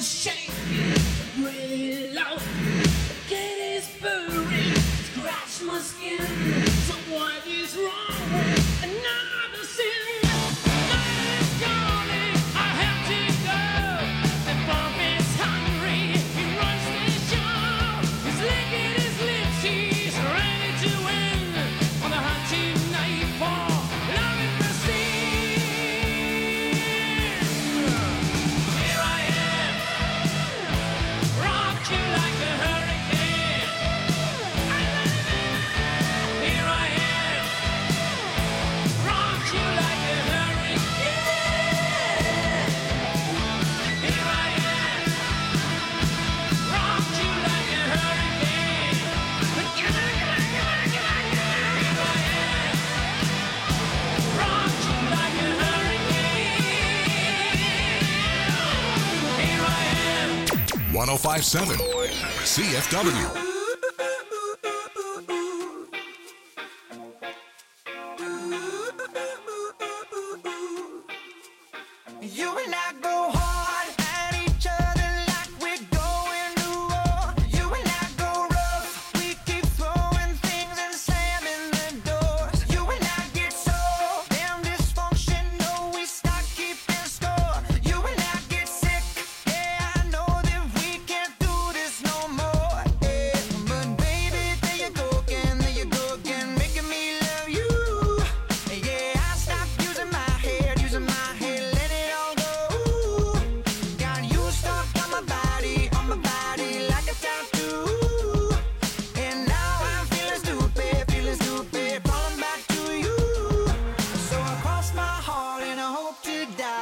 shake. Really low. Get his buried. Scratch my skin. So what is wrong with another sin? Night is calling. I have to go. The bomb is hungry. He runs the show. He's licking his lips. He's ready to win. On the hunting night for love and prestige. Here I am. Rock you like a hurricane. Here I am. Rock you like a hurricane. Here I am. Rock you like a hurricane. Here I am. Rock you like a hurricane. Here I am. 1057 CFW. You and I go hard at each other like we're going to war. You and I go rough, we keep throwing things and slamming the doors. You and I get so damn dysfunctional, we start keeping score. You and I get sick, yeah, I know that we can't do this no more. Yeah, but baby, there you go again, making me love you. Yeah, I stopped using my head, let it all go. Got you stuck on my body like a tattoo. And now I'm feeling stupid, falling back to you. So I cross my heart and I hope to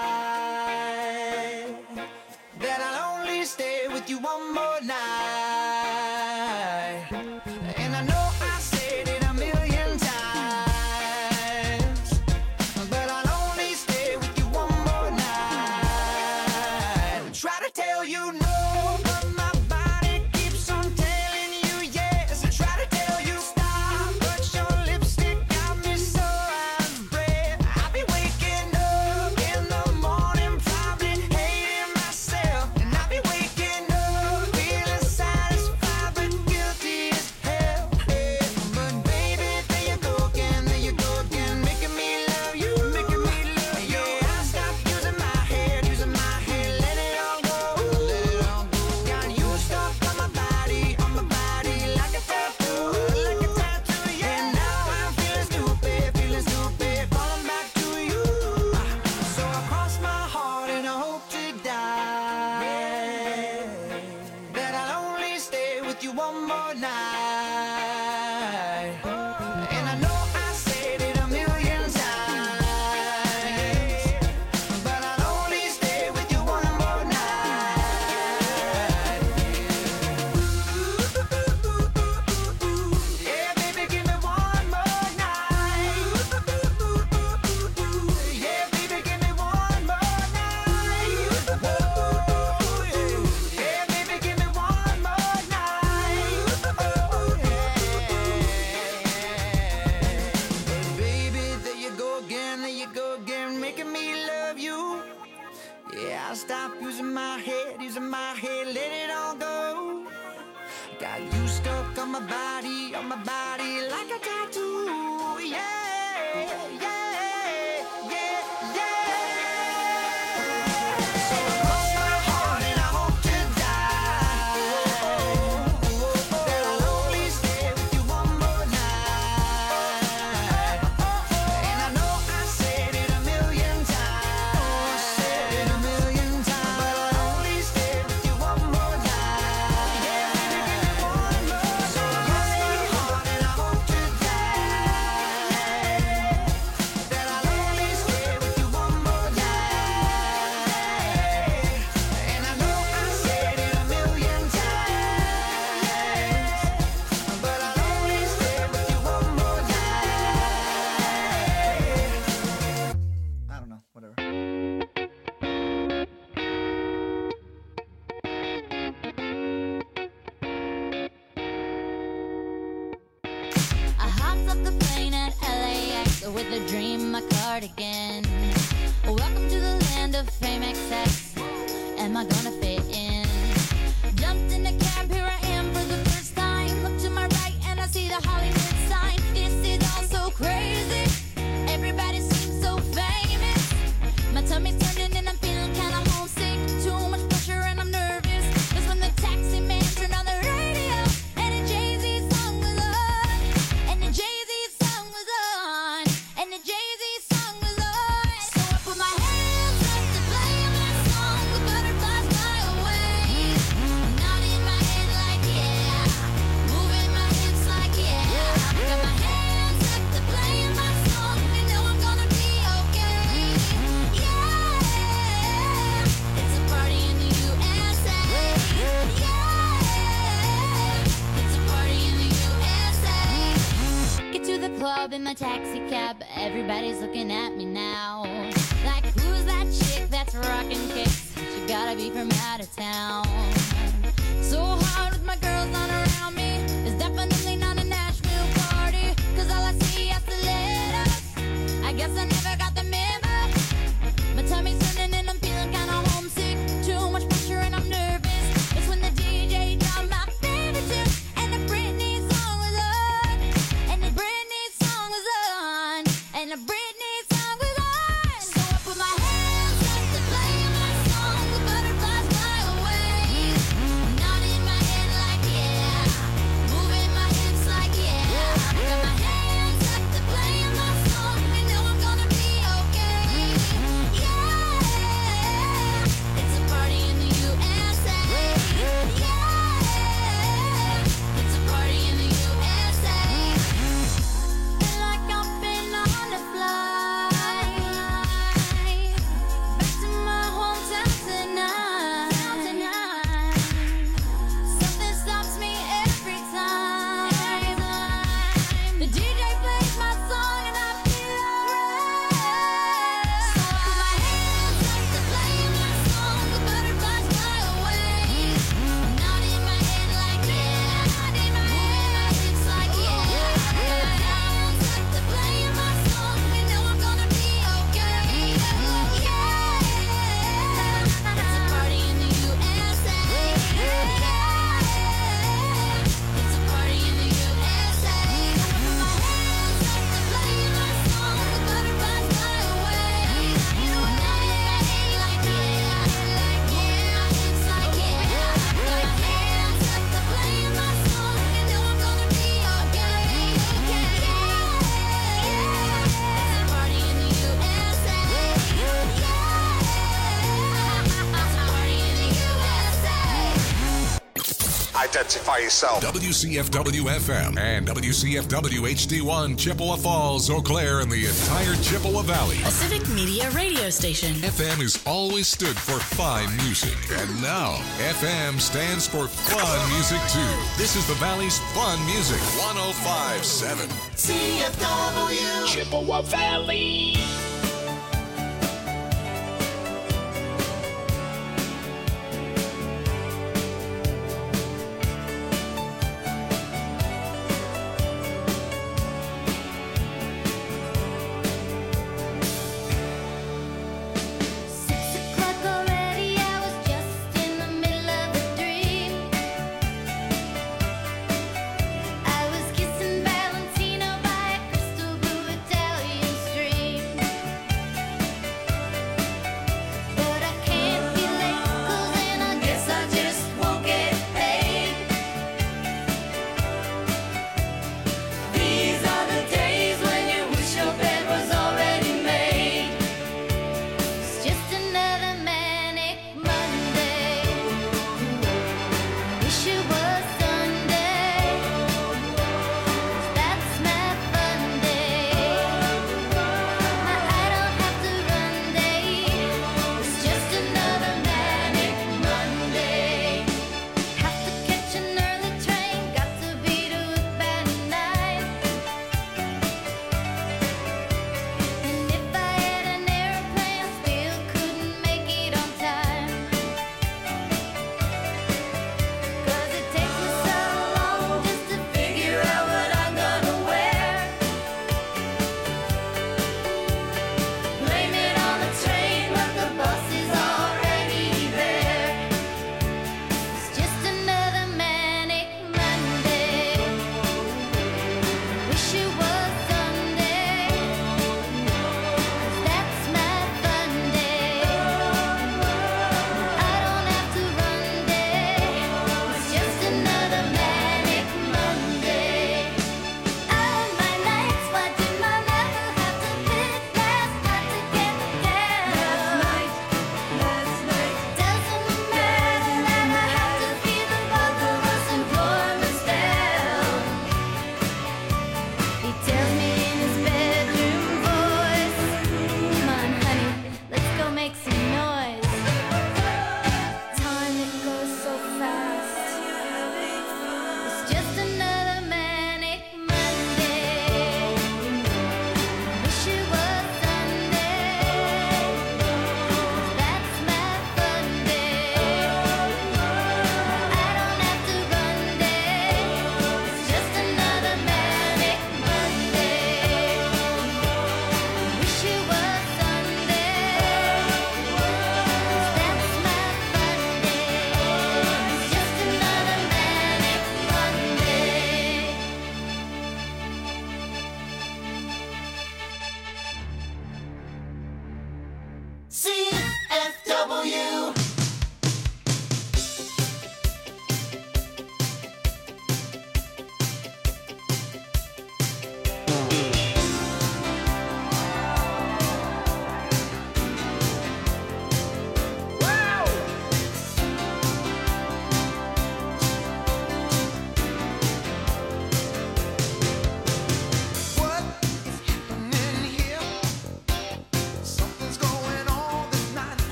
die that I'll only stay with you one more night. And I know I said it a million times, but I'll only stay with you one more night. Try to tell you no, but my body keeps on telling you yes. I try to tell you stop, but your lipstick got me so out of breath. I'll be waking up in the morning, probably hating myself. And I'll be waking up feeling satisfied but guilty as hell. But baby, there you go again, making me love you. Yeah, I stopped using my head, let it all go. Got you stuck on my body like a tattoo. And now I'm feeling stupid, falling back to you. So I cross my heart and I hope to die that I'll only stay with you one more night. And I know I said it a million times, but I'll only stay with you one more night. Yeah, baby, give me one more night. Yeah, baby, give me one more night. Yeah, baby, give me one more night. Baby, there you go again, making me love you. Yeah, I stopped using my head, let it all go. Got you stuck on my body like a tattoo. Yeah, yeah, yeah, yeah. So I cross my heart and I hope to die that I'll only stay with you one more night. And I know I said it a million times, but I'll only stay with you one more night. Yeah, baby, give me one more. So I cross my heart and I hope to with a dream, my cardigan. Welcome to the land of fame excess. Am I gonna fit in? my taxi cab, everybody's looking at me now. Like, who's that chick that's rocking kicks? She gotta be from out of town. So hard with my girls on around me. It's definitely not a Nashville party, 'cause all I see are stilettos. I guess I never got the memo. My tummy's turning and I'm feeling kinda homesick. Too much pressure and I'm nervous. It's when the DJ dropped my favorite tune, and the Britney song was on. And the Britney song was on. And the Britney song was on. So I put my hands up to play my song. The butterflies fly away. Nodding my head like yeah. Moving my hips like yeah. Got my hands up to play my song. You know I'm gonna be okay. Yeah. It's a party in the USA. Yeah. It's a party in the USA. Feel like I've been on a flight back to my hometown tonight. Something stops me every time. The DJ plays my song and I feel alright. So I put my hands up to play my song. The butterflies fly away. Nodding my head like yeah. Moving my hips like yeah. Got my hands up to play my song. You know I'm gonna be okay. Yeah. It's a party in the USA. Yeah. It's a party in the USA. I put my hands up to play my song. The butterflies fly away. Nodding my head like yeah. Moving my hips like yeah. Got my hands up to play my song. You know I'm gonna be okay. It's a party in the USA. Identify yourself. WCFW FM and WCFW HD1 Chippewa Falls, Eau Claire, and the entire Chippewa Valley. A civic media radio station. FM has always stood for fine music, and now FM stands for fun music too. This is the Valley's fun music. 105.7 CFW. Chippewa Valley. Already, I was just in the middle of a dream. I was kissing Valentino by a crystal blue Italian stream.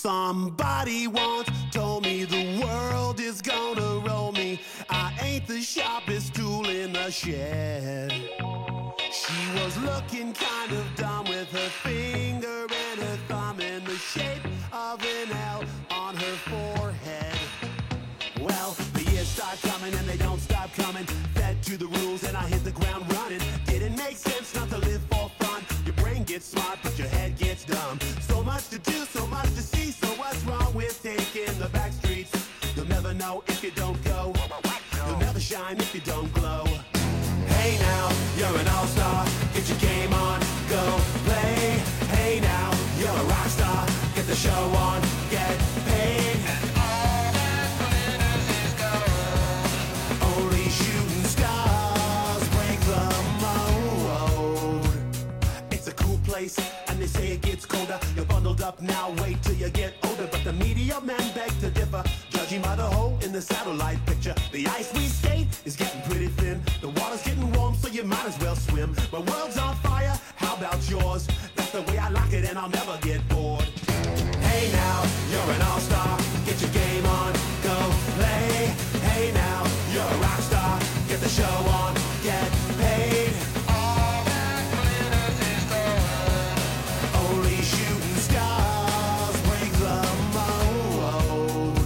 Somebody once told me the world is gonna roll me. I ain't the sharpest tool in the shed. She was looking kind of dumb with her finger and her thumb in the shape of an L on her forehead. Well, the years start coming and they don't stop coming. Fed to the rules and I hit the ground running. Didn't make sense not to live for fun. Your brain gets smart but your head gets dumb. So much to do, so much to see. So what's wrong with taking the back streets? You'll never know if you don't go. You'll never shine if you don't glow. Hey now, you're an all-star. Get your game on, go play. Hey now, you're a rock star. Get the show on, get paid. And all that glitters is gold. Only shooting stars break the mold. It's a cool place, and they say it gets colder. You're bundled up now, wait till you get older. But the media men beg to differ, judging by the hole in the satellite picture. The ice we skate is getting pretty thin. The water's getting warm, so you might as well swim. My world's on fire, how about yours? That's the way I like it, and I'll never get bored. Hey now, you're an all-star. Get your game on, go play. Hey now, you're a rock star. Get the show on, get paid. All that glitters is gold. Only shooting stars break the mold.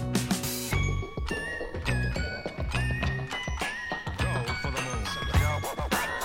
Go for the moon. Go for the moon.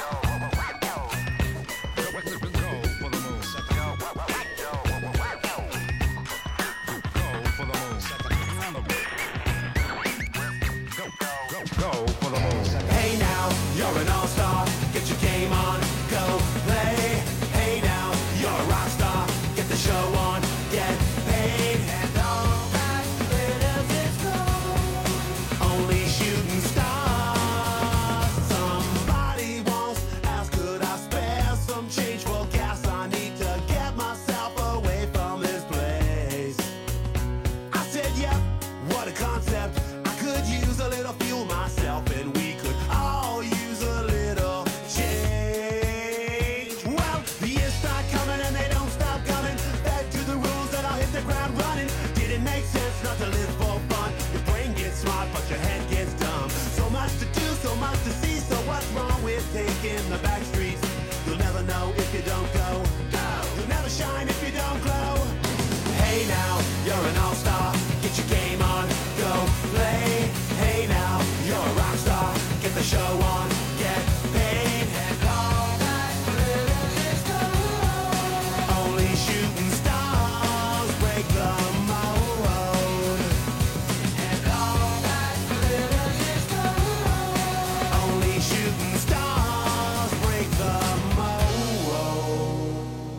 Go for the moon. Hey now, you're an all-star. Get your game on, go play. Hey now, you're a rock star. Get the show on, get paid. And all that glitters is gold. Only shooting stars. Somebody once asked, could I spare some change for gas? I need to get myself away from this place. I said, yep, what a concept. I could use a little fuel myself, and we could all use a little change. Well, the years start coming and they don't stop coming. Fed to the rules and I'll hit the ground running. Didn't make sense not to live for fun. Your brain gets smart but your head gets dumb. So much to do, so much to see. So what's wrong with taking the back streets? You'll never know if you don't go. You'll never shine if you don't glow. Hey now, you're an all-star. Get your game on, go play. Hey now, you're a rock star. Get the show on, get paid. And all that glitters is gold. Only shooting stars break the mold. And all that glitters is gold. Only shooting stars break the mold.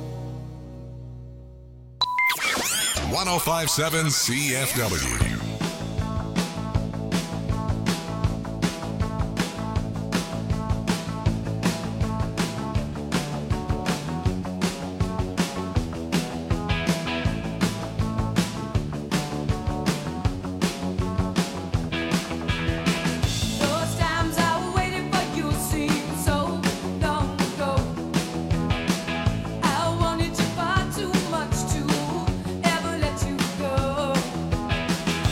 1057 CFW. Those times I waited for you seem so long ago. I wanted you far too much to ever let you go.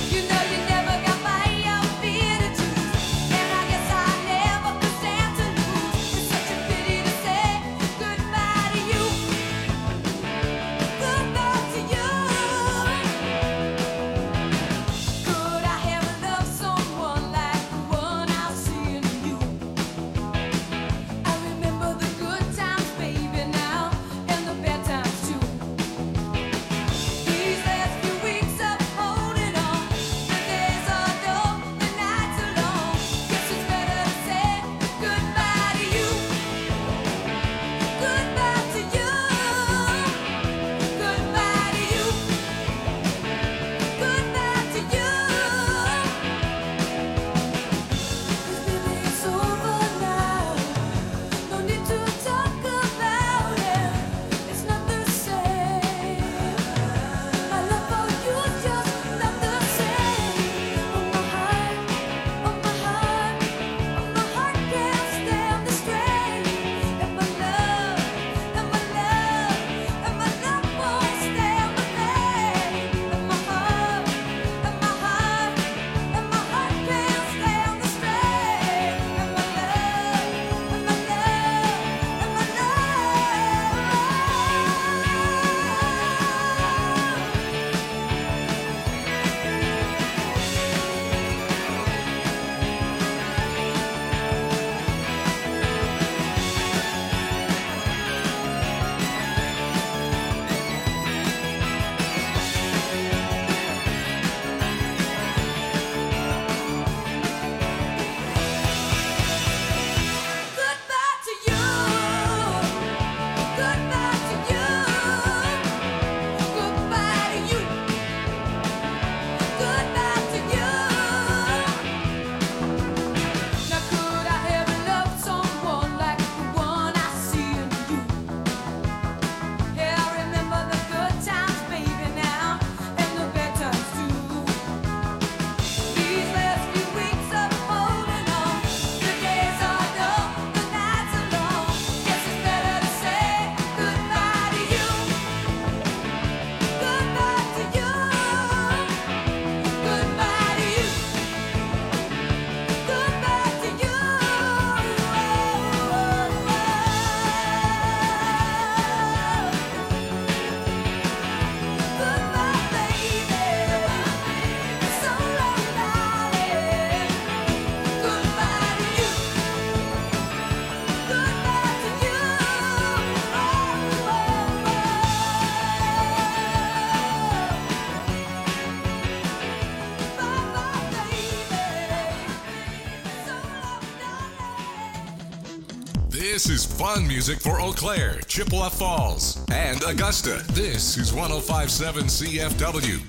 This is fun music for Eau Claire, Chippewa Falls, and Augusta. This is 105.7 CFW.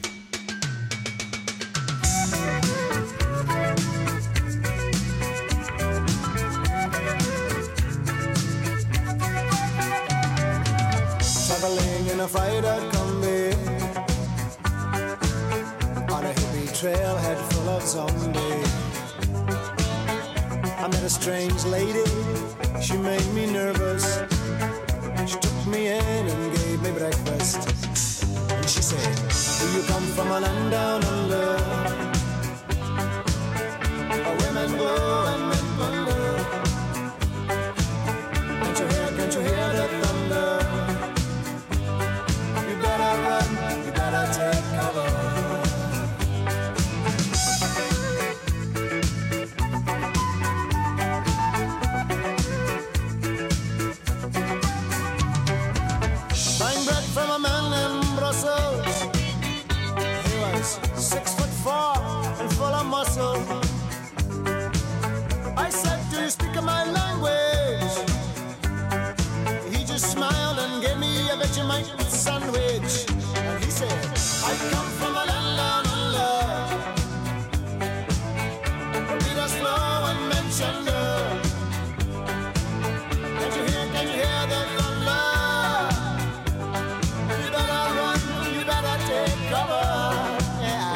Traveling in a freighter combi on a hippie trailhead full of zombies. I met a strange lady, she made me nervous. She took me in and gave me breakfast. And she said, do you come from a land down under, where women go and men wonder? Can't you hear the thunder? You better run, you better take cover. Buying bread from a man in Brussels. He was 6'4" and full of muscle. I said, do you speak my language? He just smiled and gave me a Vegemite sandwich. And he said, I come from a land down under, beat us slow and mention her. Can you hear the thunder? You better run, you better take cover. Yeah.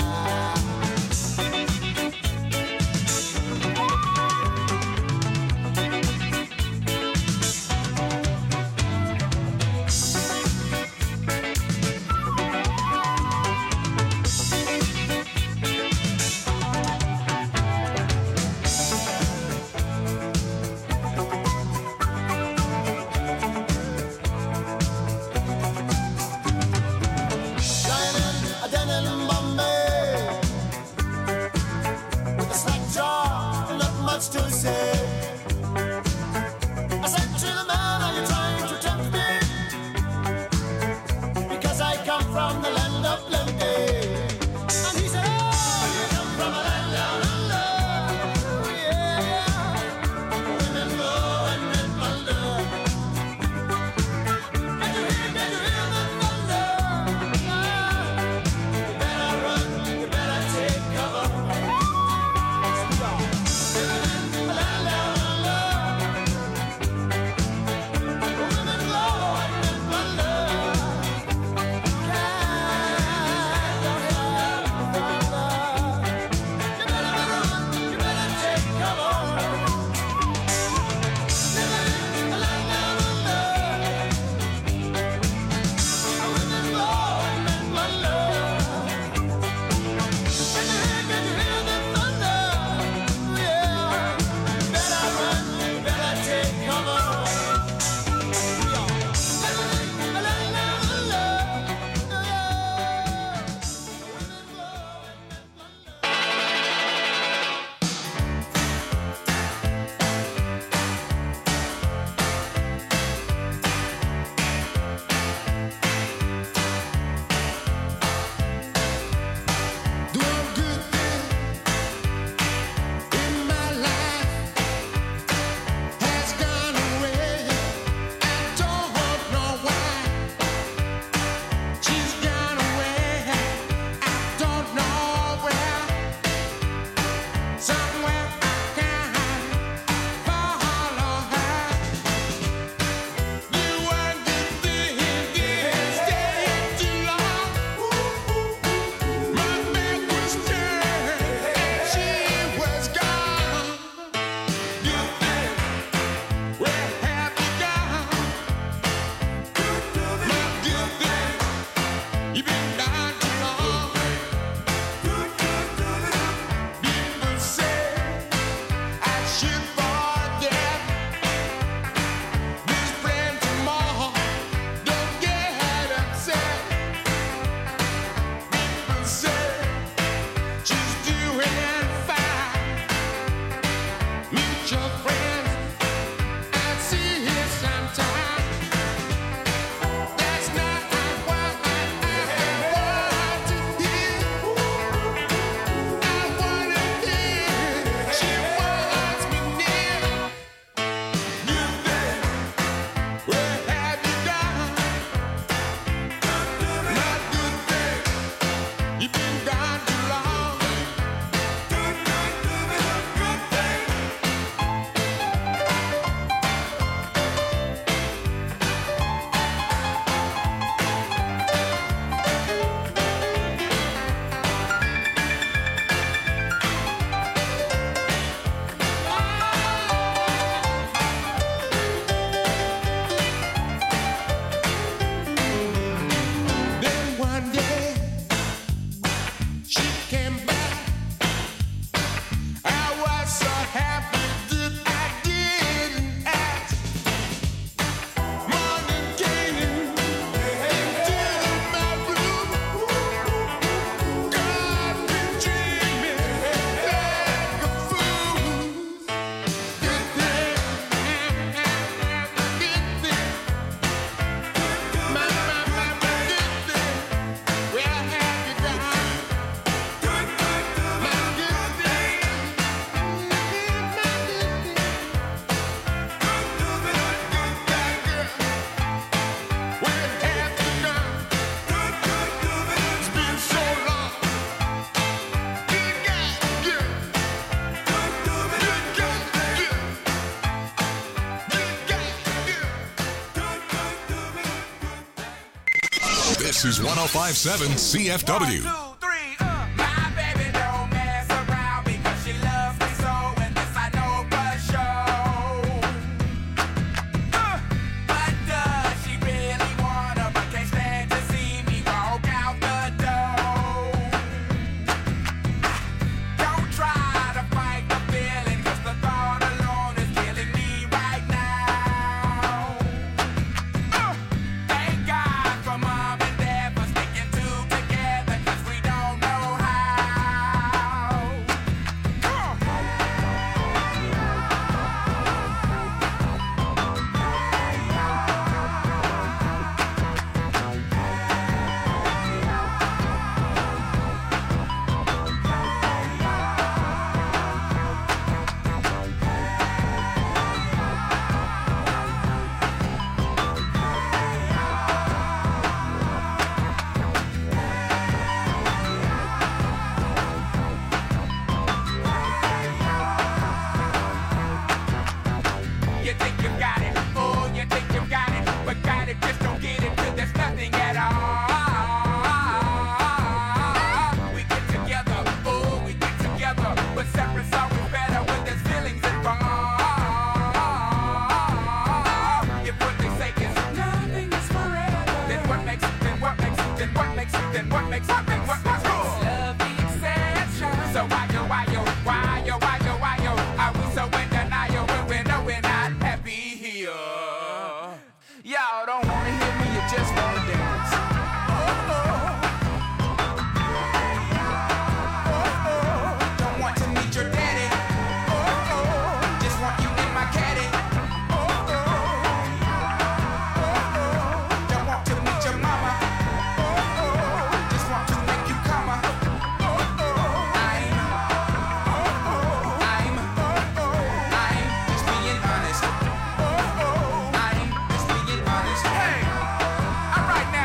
This is 105.7 CFW. My baby don't mess around because she loves me so, and this I know for sure. But does she really wanna, but can't stand to see me walk out the door? Don't try to fight the feeling, 'cause the thought alone is killing me right now. Thank God for mom and dad for sticking two together, 'cause we don't know how. You think you got it, oh, you think you got it, but got it, just don't get it, 'cause there's nothing at all. We get together, oh, we get together, but separate's always better when there's feelings involved. If what they say is nothing is forever, then what makes it, then what makes it, then what makes it, then what makes it, then what makes it? Love the exception. So why yo, are we so in denial when we know we're not happy here? Y'all don't wanna hear me, you just wanna dance. Don't want to meet your daddy. Just want you in my caddy. Don't want to meet your mama. Just want to make you come. I'm just being honest. I'm just being honest. Hey, all right now.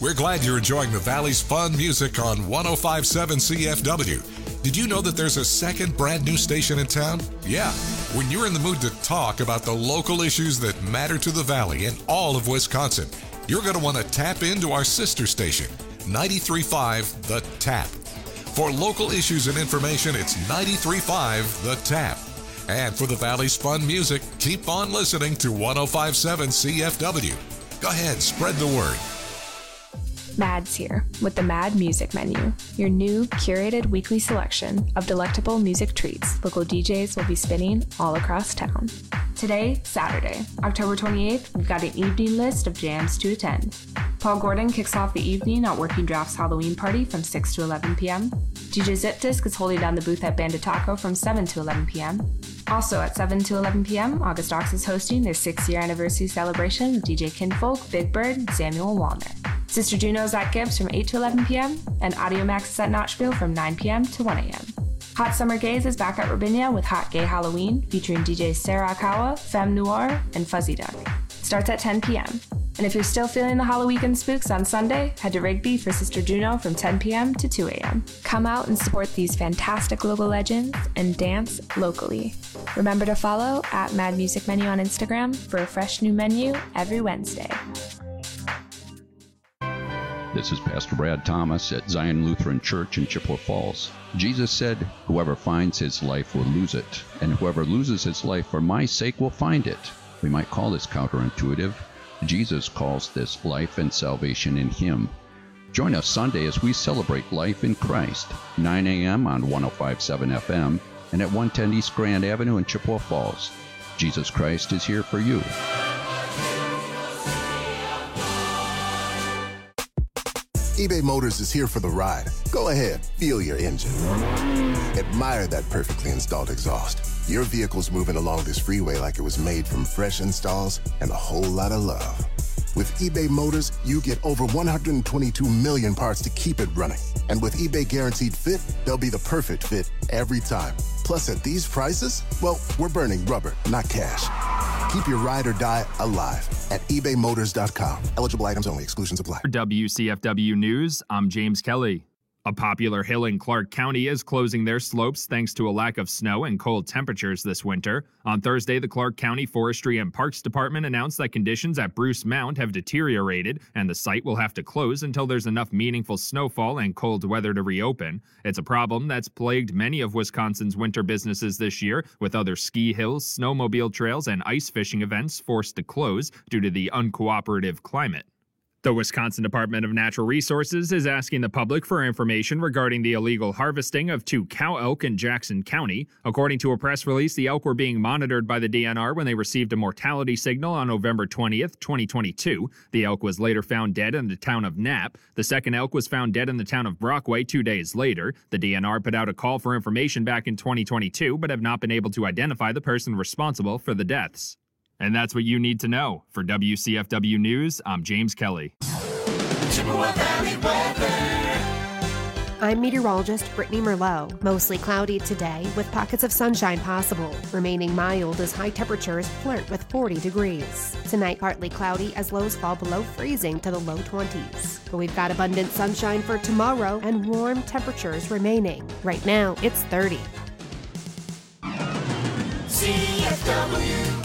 We're glad you're enjoying the Valley's fun music on 105.7 CFW. Did you know that there's a second brand new station in town? Yeah. When you're in the mood to talk about the local issues that matter to the Valley and all of Wisconsin, you're going to want to tap into our sister station, 93.5 The Tap. For local issues and information, it's 93.5 The Tap. And for the Valley's fun music, keep on listening to 105.7 CFW. Go ahead, spread the word. Mad's here with the Mad Music Menu, your new curated weekly selection of delectable music treats local DJs will be spinning all across town. Today, Saturday, October 28th, we've got an evening list of jams to attend. Paul Gordon kicks off the evening at Working Draft's Halloween party from 6 to 11 p.m. DJ Zip Disc is holding down the booth at Bandit Taco from 7 to 11 p.m. Also at 7 to 11 p.m., August Ox is hosting their 6th-year anniversary celebration with DJ Kinfolk, Big Bird, and Samuel Walner. Sister Juno's at Gibbs from 8 to 11 p.m., and Audio Max is at Notchville from 9 p.m. to 1 a.m. Hot Summer Gaze is back at Rabinia with Hot Gay Halloween, featuring DJs Sarah Akawa, Femme Noir, and Fuzzy Duck. Starts at 10 p.m. And if you're still feeling the Halloween spooks on Sunday, head to Rigby for Sister Juno from 10 p.m. to 2 a.m. Come out and support these fantastic local legends and dance locally. Remember to follow at Mad Music Menu on Instagram for a fresh new menu every Wednesday. This is Pastor Brad Thomas at Zion Lutheran Church in Chippewa Falls. Jesus said, "Whoever finds his life will lose it, and whoever loses his life for my sake will find it." We might call this counterintuitive. Jesus calls this life and salvation in him. Join us Sunday as we celebrate life in Christ, 9 a.m. on 105.7 FM and at 110 East Grand Avenue in Chippewa Falls. Jesus Christ is here for you. eBay Motors is here for the ride. Go ahead, feel your engine. Admire that perfectly installed exhaust. Your vehicle's moving along this freeway like it was made from fresh installs and a whole lot of love. With eBay Motors, you get over 122 million parts to keep it running. And with eBay Guaranteed Fit, they'll be the perfect fit every time. Plus, at these prices, well, we're burning rubber, not cash. Keep your ride or die alive at ebaymotors.com. Eligible items only. Exclusions apply. For WCFW News, I'm James Kelly. A popular hill in Clark County is closing their slopes thanks to a lack of snow and cold temperatures this winter. On Thursday, the Clark County Forestry and Parks Department announced that conditions at Bruce Mount have deteriorated and the site will have to close until there's enough meaningful snowfall and cold weather to reopen. It's a problem that's plagued many of Wisconsin's winter businesses this year, with other ski hills, snowmobile trails, and ice fishing events forced to close due to the uncooperative climate. The Wisconsin Department of Natural Resources is asking the public for information regarding the illegal harvesting of 2 cow elk in Jackson County. According to a press release, the elk were being monitored by the DNR when they received a mortality signal on November 20th, 2022. The elk was later found dead in the town of Knapp. The second elk was found dead in the town of Brockway 2 days later. The DNR put out a call for information back in 2022, but have not been able to identify the person responsible for the deaths. And that's what you need to know. For WCFW News, I'm James Kelly. Chippewa Valley weather. I'm meteorologist Brittany Merlot. Mostly cloudy today with pockets of sunshine possible. Remaining mild as high temperatures flirt with 40 degrees. Tonight partly cloudy as lows fall below freezing to the low 20s. But we've got abundant sunshine for tomorrow and warm temperatures remaining. Right now it's 30. CFW.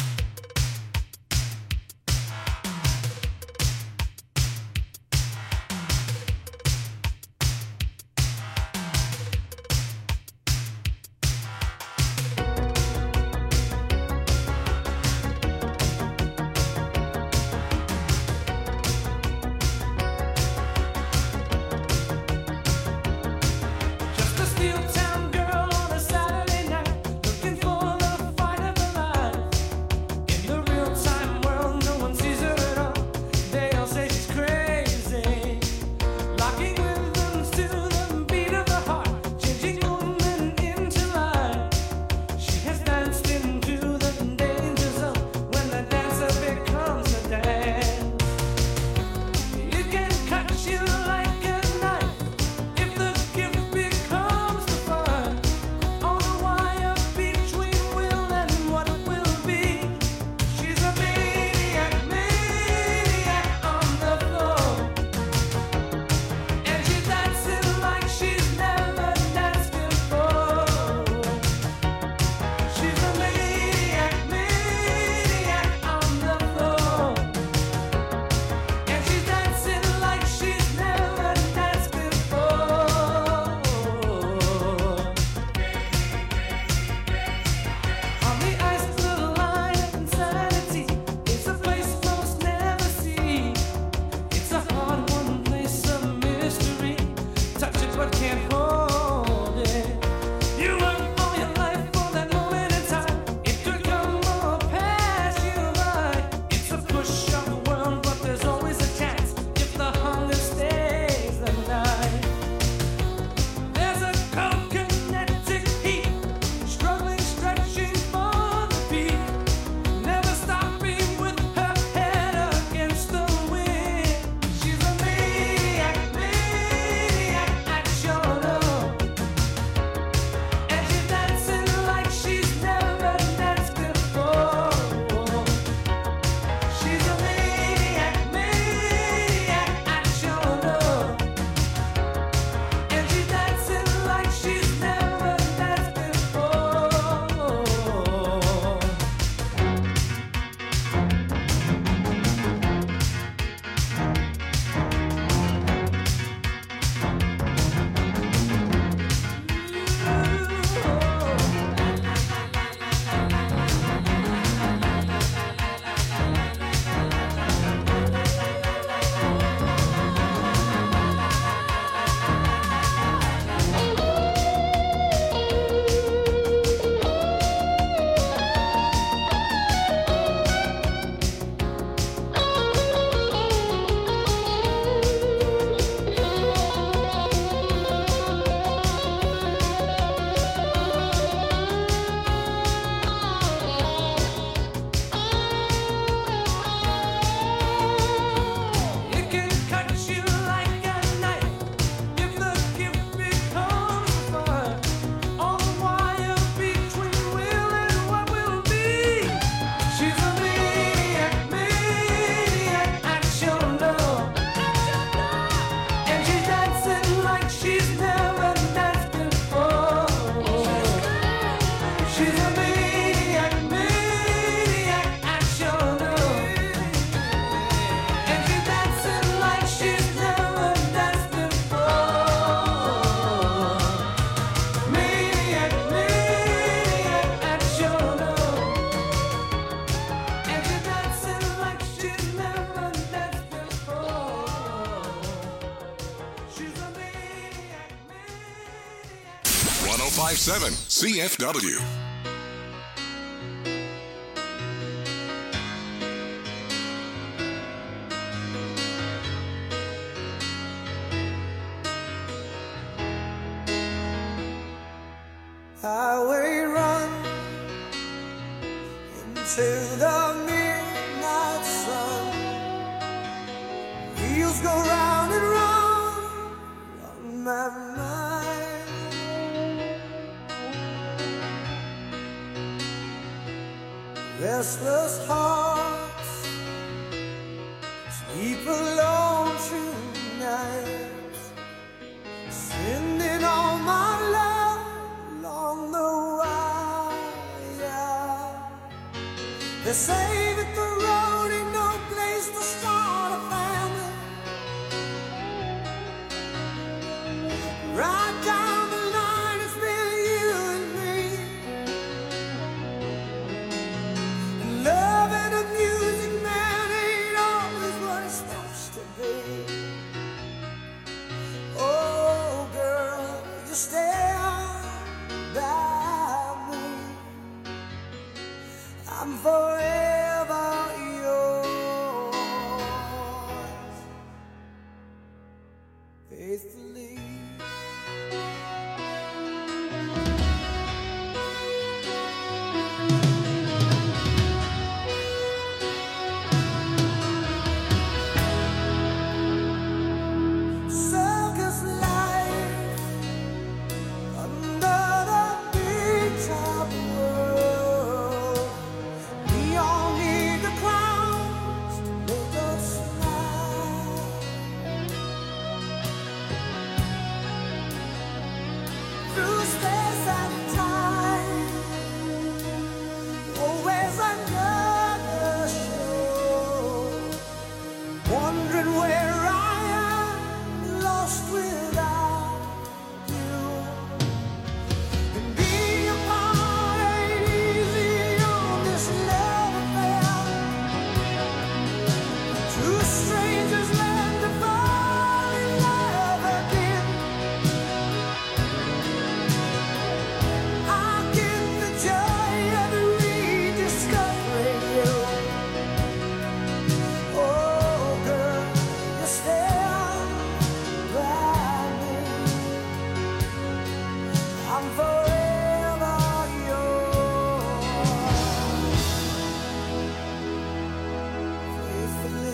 1057 CFW. Highway run into the midnight sun. Wheels go round and round on my mind. Restless hearts sleep alone tonight, sending all my love along the wire. They say that the road ain't no place to start a family. Right down the line, it's been you and me. And love and a music man ain't always what it's supposed to be. Oh, girl, you stand by me. I'm forever yours, faithfully. Circus life under the big top world. We all need the clowns to make us smile. Through space and time, always another show. Wondering where I am, lost without you. And being apart ain't easy on this love affair. Two strangers learn to fall in love again. I get the joy of rediscovering you. Oh, girl, you stand by me. I'm forever yours, faithfully.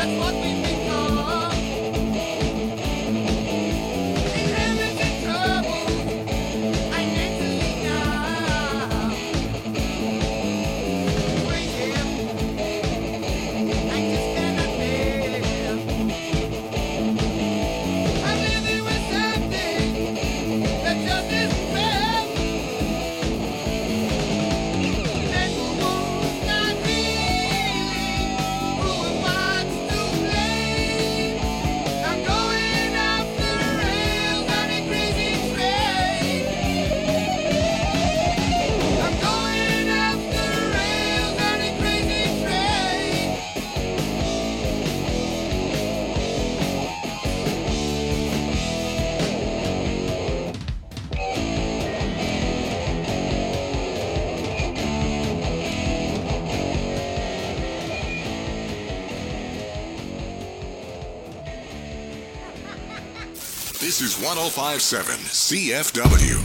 This is 105.7 CFW.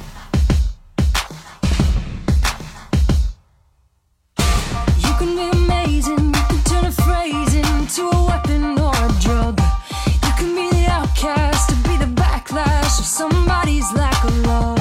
You can be amazing, you can turn a phrase into a weapon or a drug. You can be the outcast to be the backlash of somebody's lack of love.